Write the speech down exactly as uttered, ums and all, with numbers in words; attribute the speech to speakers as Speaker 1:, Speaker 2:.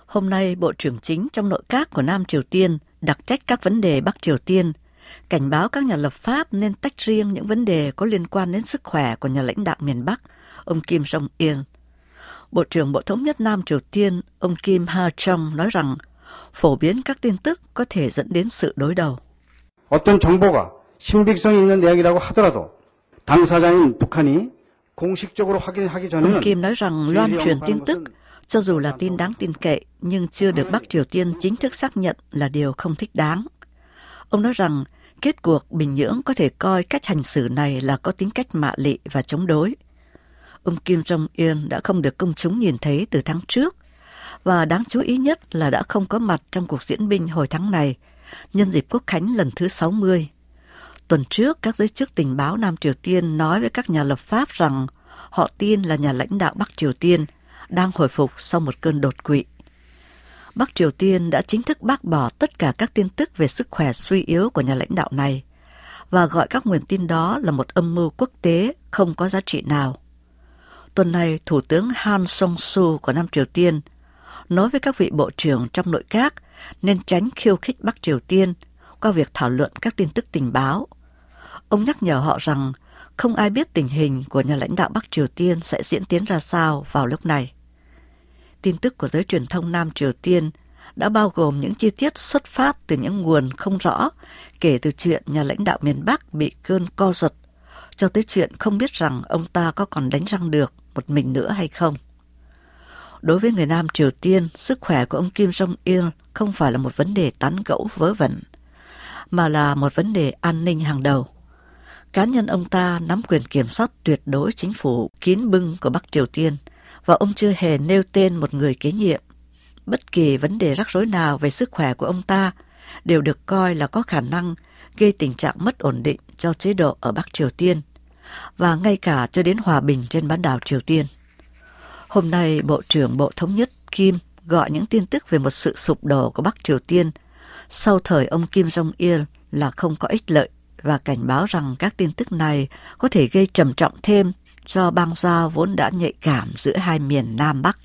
Speaker 1: Hôm nay, Bộ trưởng Chính trong nội các của Nam Triều Tiên đặc trách các vấn đề Bắc Triều Tiên, cảnh báo các nhà lập pháp nên tách riêng những vấn đề có liên quan đến sức khỏe của nhà lãnh đạo miền Bắc, ông Kim Jong-il. Bộ trưởng Bộ Thống nhất Nam Triều Tiên, ông Kim Ha-chung nói rằng phổ biến các tin tức có thể dẫn đến sự đối đầu.
Speaker 2: 어떤 정보가 신빙성이 있는 내용이라고 하더라도 당사자인 북한이 공식적으로 확인하기 전에는
Speaker 1: Ông Kim nói rằng loan truyền tin tức, cho dù là tin đáng tin cậy, nhưng chưa được Bắc Triều Tiên chính thức xác nhận là điều không thích đáng. Ông nói rằng kết cuộc Bình Nhưỡng có thể coi cách hành xử này là có tính cách mạ lị và chống đối. Ông Kim Jong-un đã không được công chúng nhìn thấy từ tháng trước, và đáng chú ý nhất là đã không có mặt trong cuộc diễn binh hồi tháng này, nhân dịp Quốc khánh lần thứ sáu mươi. Tuần trước, các giới chức tình báo Nam Triều Tiên nói với các nhà lập pháp rằng họ tin là nhà lãnh đạo Bắc Triều Tiên đang hồi phục sau một cơn đột quỵ. Bắc Triều Tiên đã chính thức bác bỏ tất cả các tin tức về sức khỏe suy yếu của nhà lãnh đạo này và gọi các nguồn tin đó là một âm mưu quốc tế không có giá trị nào. Tuần này, Thủ tướng Han Song-soo của Nam Triều Tiên nói với các vị bộ trưởng trong nội các nên tránh khiêu khích Bắc Triều Tiên qua việc thảo luận các tin tức tình báo. Ông nhắc nhở họ rằng không ai biết tình hình của nhà lãnh đạo Bắc Triều Tiên sẽ diễn tiến ra sao vào lúc này. Tin tức của giới truyền thông Nam Triều Tiên đã bao gồm những chi tiết xuất phát từ những nguồn không rõ, kể từ chuyện nhà lãnh đạo miền Bắc bị cơn co giật, cho tới chuyện không biết rằng ông ta có còn đánh răng được một mình nữa hay không. Đối với người Nam Triều Tiên, sức khỏe của ông Kim Jong-il không phải là một vấn đề tán gẫu vớ vẩn, mà là một vấn đề an ninh hàng đầu. Cá nhân ông ta nắm quyền kiểm soát tuyệt đối chính phủ kín bưng của Bắc Triều Tiên, và ông chưa hề nêu tên một người kế nhiệm. Bất kỳ vấn đề rắc rối nào về sức khỏe của ông ta đều được coi là có khả năng gây tình trạng mất ổn định cho chế độ ở Bắc Triều Tiên, và ngay cả cho đến hòa bình trên bán đảo Triều Tiên. Hôm nay, Bộ trưởng Bộ Thống nhất Kim gọi những tin tức về một sự sụp đổ của Bắc Triều Tiên sau thời ông Kim Jong-il là không có ích lợi, và cảnh báo rằng các tin tức này có thể gây trầm trọng thêm cho bang giao vốn đã nhạy cảm giữa hai miền Nam Bắc.